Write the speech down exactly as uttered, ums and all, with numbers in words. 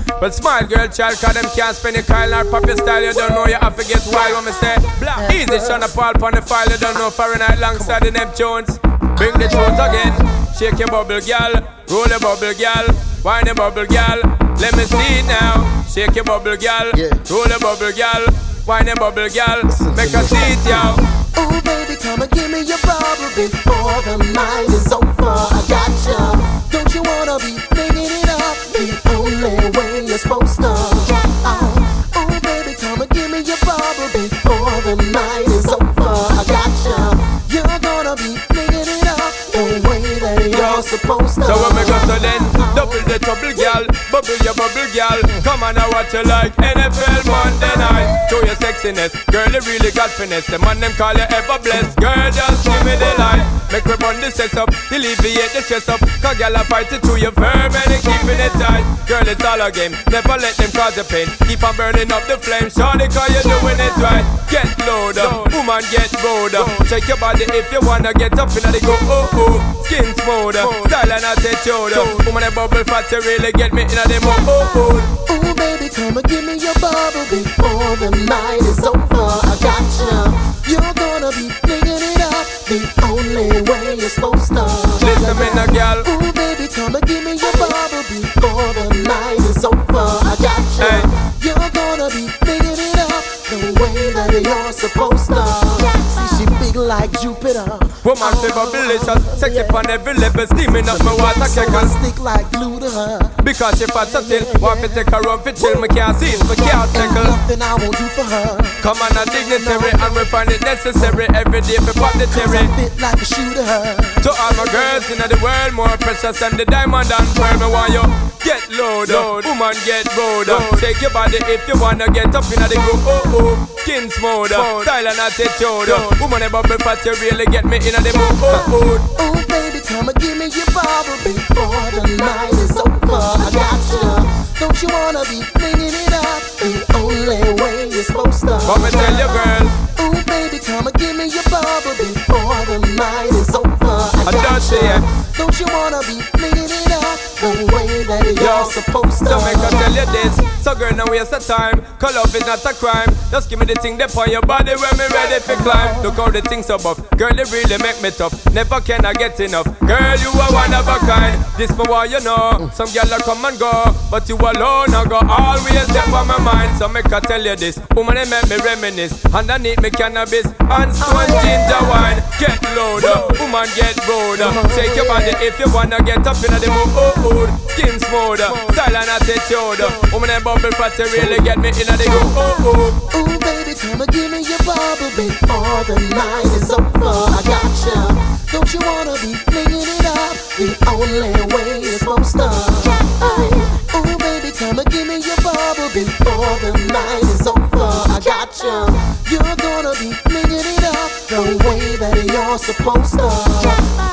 But smile, girl, child, cause them can't spend your Kyle or pop your style. You don't know you have to get wild when me say black. Easy, Sean Paul on the file. You don't know Fahrenheit alongside the Neptunes. Bring the tunes again. Shake your bubble, girl. Roll your bubble, girl. Wine your bubble, girl. Let me see it now. Shake your bubble, girl. Roll your bubble, girl. Wine your bubble, girl. Make her see it, yo. Oh, baby, come and give me your bubble before the night is over. I got ya. Don't you wanna be flinging it up the only way you're supposed to? Oh, oh, baby, come and give me your bubble before the night is over. I got ya. You're gonna be flinging it up the way that you're supposed to. So when we go so then, double the trouble, girl. Bubble your bubble, girl. Come on, I watch you like N F L Monday night. Show your sexiness, girl, you really got finesse. The man them call you ever blessed. Girl, just give me the light. Make me run the stress up, alleviate the stress up. Cause girl, I fight it to your firm and they keeping it tight. Girl, it's all a game, never let them cause you pain. Keep on burning up the flame, shorty, cause you're doing it right. Get louder, woman get bolder. Check your body if you wanna get up in the go, oh oh. Skin smoother, style and attitude. Woman, a bubble fat, you really get me in the mo, oh oh. Oh, baby, come and give me your bubble before the night is over. I got ya. You're gonna be flinging it up the only way you're supposed to. Listen me now, girl. Oh, baby, come and give me your bubble before the night is over. I got ya. Hey. You're gonna be flinging it up the way that you're supposed to. See, she big like Jupiter. Woman, oh, feel delicious, sexy yeah. On every level, steaming up my water keckers. Stick like glue to her. Because she fat so thin, want to take her run for chill. Me can't see it, me can't tackle. Nothing I won't do for her. Come on, a dignitary, and we find it necessary every day for pop the cherry. Fit like a shoe to her. To all my girls in the world, more precious than the diamond and pearl. Me want you get load, load. Woman get bold. Shake your body if you wanna get up in the groove. Oh oh, skin smooth, style and attitude. Woman a bubble fat, you really get me in the mood. Oh oh. Oh baby, come and give me your bubble before the night is over. I got you. Don't you wanna be flinging it up the only way you're supposed to? Come and tell you, girl. Oh baby, come and give me your bubble before the night is over. I got you. Don't you wanna be flinging it up the way that you're supposed to? So make her tell you this. So girl, no waste of time. Cause love is not a crime. Just give me the thing that on your body when me ready for climb. Look how the things so buff. Girl, they really make me tough. Never can I get enough. Girl, you are one of a kind. This me why you know. Some girl a come and go, but you alone I go always step on my mind. So make her tell you this. Woman, they make me reminisce. Underneath me cannabis and stone ginger wine. Get louder, woman get bolder. Shake your body if you wanna get up in the mood. Oh oh, skin smoother, style and attitude. Woman, they bubble fat, you really get me in the go. Oh oh. Oh baby, come and give me your bubble before the night is over. I got ya. Don't you wanna be flinging it up the only way you're supposed to? Oh baby, come and give me your bubble before the night is over. I got ya. You're gonna be flinging it up the way that you're supposed to.